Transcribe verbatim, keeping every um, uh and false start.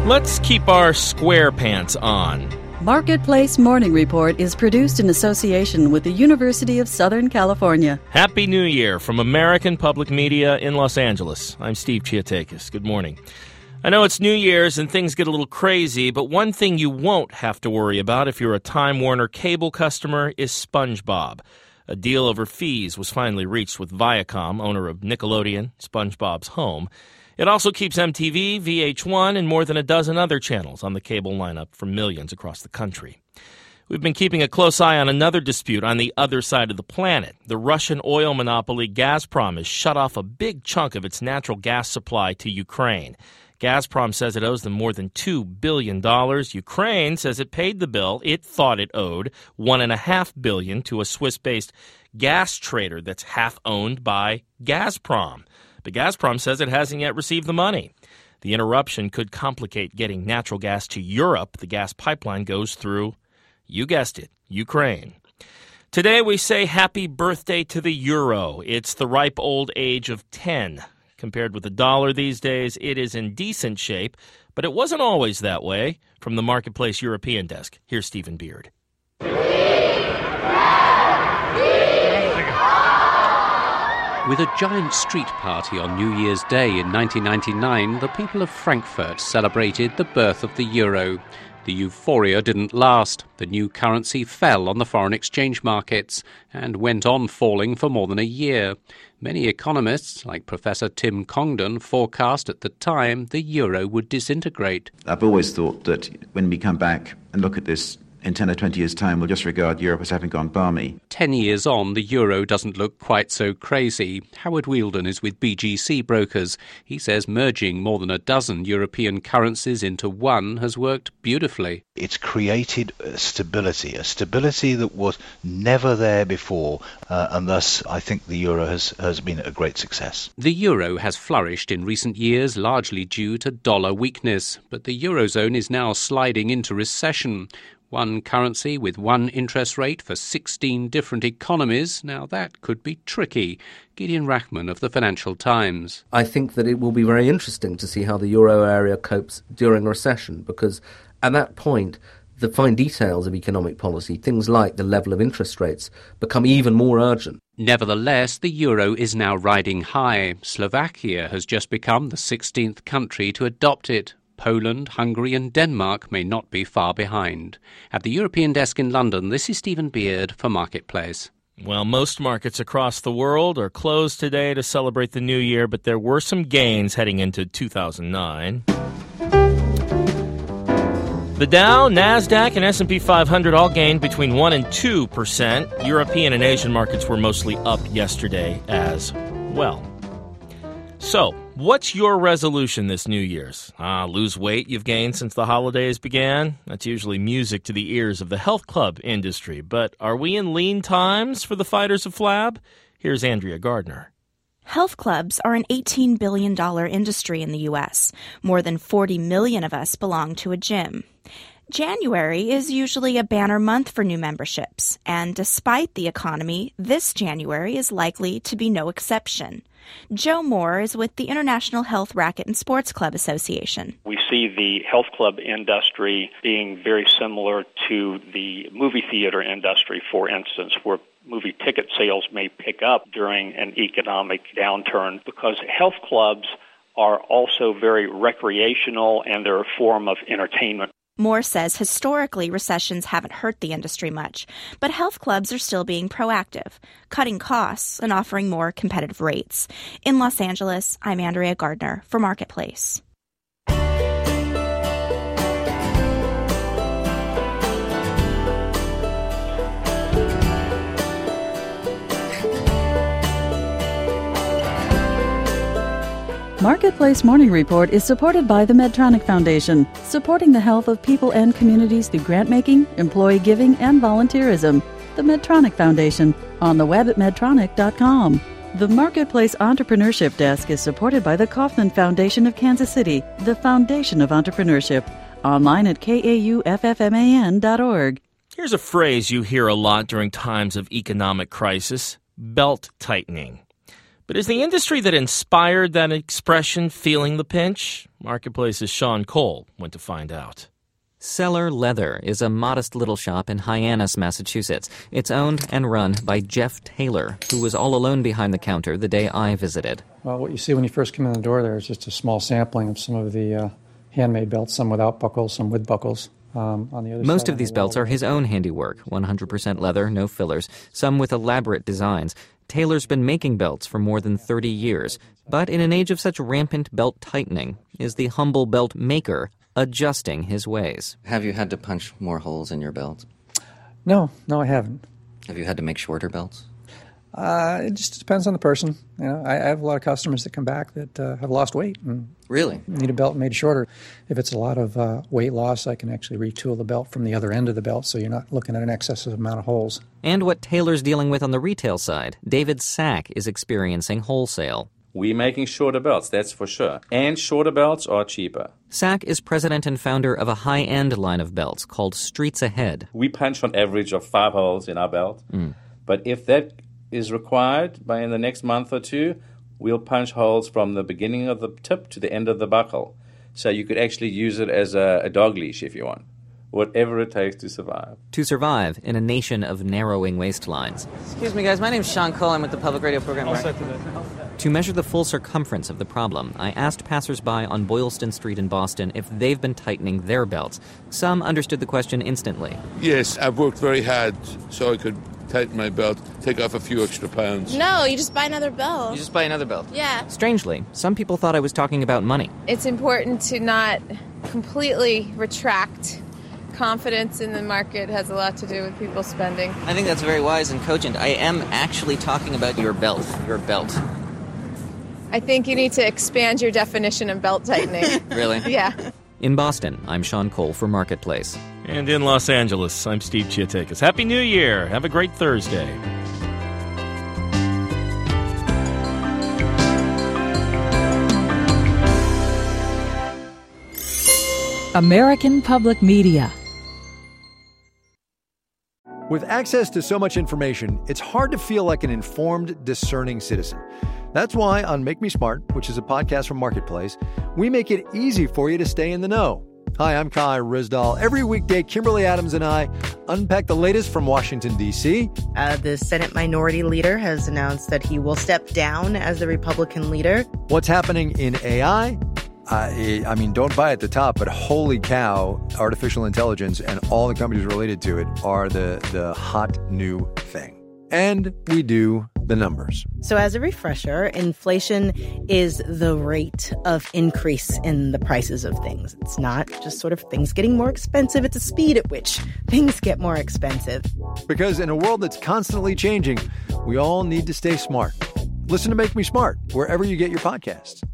Let's keep our square pants on. Marketplace Morning Report is produced in association with the University of Southern California. Happy New Year from American Public Media in Los Angeles. I'm Steve Chiatakis. Good morning. I know it's New Year's and things get a little crazy, but one thing you won't have to worry about if you're a Time Warner cable customer is SpongeBob. A deal over fees was finally reached with Viacom, owner of Nickelodeon, SpongeBob's Home. It also keeps M T V, V H one, and more than a dozen other channels on the cable lineup for millions across the country. We've been keeping a close eye on another dispute on the other side of the planet. The Russian oil monopoly Gazprom has shut off a big chunk of its natural gas supply to Ukraine. Gazprom says it owes them more than two billion dollars. Ukraine says it paid the bill it thought it owed, one point five billion dollars, to a Swiss-based gas trader that's half owned by Gazprom. But Gazprom says it hasn't yet received the money. The interruption could complicate getting natural gas to Europe. The gas pipeline goes through, you guessed it, Ukraine. Today we say happy birthday to the euro. It's the ripe old age of ten. Compared with the dollar these days, it is in decent shape, but it wasn't always that way. From the Marketplace European Desk, here's Stephen Beard. With a giant street party on New Year's Day in nineteen ninety-nine, the people of Frankfurt celebrated the birth of the euro. The euphoria didn't last. The new currency fell on the foreign exchange markets and went on falling for more than a year. Many economists, like Professor Tim Congdon, forecast at the time the euro would disintegrate. I've always thought that when we come back and look at this in ten or twenty years' time, we'll just regard Europe as having gone balmy. Ten years on, the euro doesn't look quite so crazy. Howard Wheeldon is with B G C Brokers. He says merging more than a dozen European currencies into one has worked beautifully. It's created a stability, a stability that was never there before, uh, and thus I think the euro has, has been a great success. The euro has flourished in recent years, largely due to dollar weakness, but the eurozone is now sliding into recession. One currency with one interest rate for sixteen different economies. Now that could be tricky. Gideon Rachman of the Financial Times. I think that it will be very interesting to see how the euro area copes during a recession, because at that point, the fine details of economic policy, things like the level of interest rates, become even more urgent. Nevertheless, the euro is now riding high. Slovakia has just become the sixteenth country to adopt it. Poland, Hungary and Denmark may not be far behind. At the European Desk in London, this is Stephen Beard for Marketplace. Well, most markets across the world are closed today to celebrate the new year, but there were some gains heading into two thousand nine. The Dow, NASDAQ, and S and P five hundred all gained between one and two percent. European and Asian markets were mostly up yesterday as well. So, what's your resolution this New Year's? Ah, lose weight you've gained since the holidays began? That's usually music to the ears of the health club industry. But are we in lean times for the fighters of Flab? Here's Andrea Gardner. Health clubs are an eighteen billion dollars industry in the U S. More than forty million of us belong to a gym. January is usually a banner month for new memberships, and despite the economy, this January is likely to be no exception. Joe Moore is with the International Health Racket and Sports Club Association. We see the health club industry being very similar to the movie theater industry, for instance, where movie ticket sales may pick up during an economic downturn, because health clubs are also very recreational and they're a form of entertainment. Moore says historically recessions haven't hurt the industry much, but health clubs are still being proactive, cutting costs and offering more competitive rates. In Los Angeles, I'm Andrea Gardner for Marketplace. Marketplace Morning Report is supported by the Medtronic Foundation, supporting the health of people and communities through grant-making, employee giving, and volunteerism. The Medtronic Foundation, on the web at medtronic dot com. The Marketplace Entrepreneurship Desk is supported by the Kauffman Foundation of Kansas City, the foundation of entrepreneurship. Online at K A U F F M A N dot org. Here's a phrase you hear a lot during times of economic crisis: belt tightening. But is the industry that inspired that expression feeling the pinch? Marketplace's Sean Cole went to find out. Cellar Leather is a modest little shop in Hyannis, Massachusetts. It's owned and run by Jeff Taylor, who was all alone behind the counter the day I visited. Well, what you see when you first come in the door there is just a small sampling of some of the uh, handmade belts, some without buckles, some with buckles. Um, on the other Most side of these the belts wall. are his own handiwork, one hundred percent leather, no fillers, some with elaborate designs. Taylor's been making belts for more than thirty years. But in an age of such rampant belt tightening, is the humble belt maker adjusting his ways. Have you had to punch more holes in your belt? No, no, I haven't. Have you had to make shorter belts? Uh, it just depends on the person. You know, I, I have a lot of customers that come back that uh, have lost weight and really need a belt made shorter. If it's a lot of uh, weight loss, I can actually retool the belt from the other end of the belt, so you're not looking at an excessive amount of holes. And what Taylor's dealing with on the retail side, David Sack is experiencing wholesale. We're making shorter belts, that's for sure. And shorter belts are cheaper. Sack is president and founder of a high-end line of belts called Streets Ahead. We punch on average of five holes in our belt. Mm. But if that is required by in the next month or two, we'll punch holes from the beginning of the tip to the end of the buckle. So you could actually use it as a, a dog leash if you want. Whatever it takes to survive. To survive in a nation of narrowing waistlines. Excuse me, guys. My name's Sean Cole. I'm with the public radio program. All set today. To measure the full circumference of the problem, I asked passersby on Boylston Street in Boston if they've been tightening their belts. Some understood the question instantly. Yes, I've worked very hard so I could tighten my belt, take off a few extra pounds. No, you just buy another belt. You just buy another belt? Yeah. Strangely, some people thought I was talking about money. It's important to not completely retract. Confidence in the market has a lot to do with people spending. I think that's very wise and cogent. I am actually talking about your belt. Your belt. I think you need to expand your definition of belt tightening. Really? Yeah. In Boston, I'm Sean Cole for Marketplace. And in Los Angeles, I'm Steve Chiatakis. Happy New Year. Have a great Thursday. American Public Media. With access to so much information, it's hard to feel like an informed, discerning citizen. That's why on Make Me Smart, which is a podcast from Marketplace, we make it easy for you to stay in the know. Hi, I'm Kai Rizdal. Every weekday, Kimberly Adams and I unpack the latest from Washington, D C Uh, the Senate Minority Leader has announced that he will step down as the Republican leader. What's happening in A I? Uh, I mean, don't buy at the top, but holy cow, artificial intelligence and all the companies related to it are the, the hot new thing. And we do the numbers. So as a refresher, inflation is the rate of increase in the prices of things. It's not just sort of things getting more expensive. It's the speed at which things get more expensive. Because in a world that's constantly changing, we all need to stay smart. Listen to Make Me Smart wherever you get your podcasts.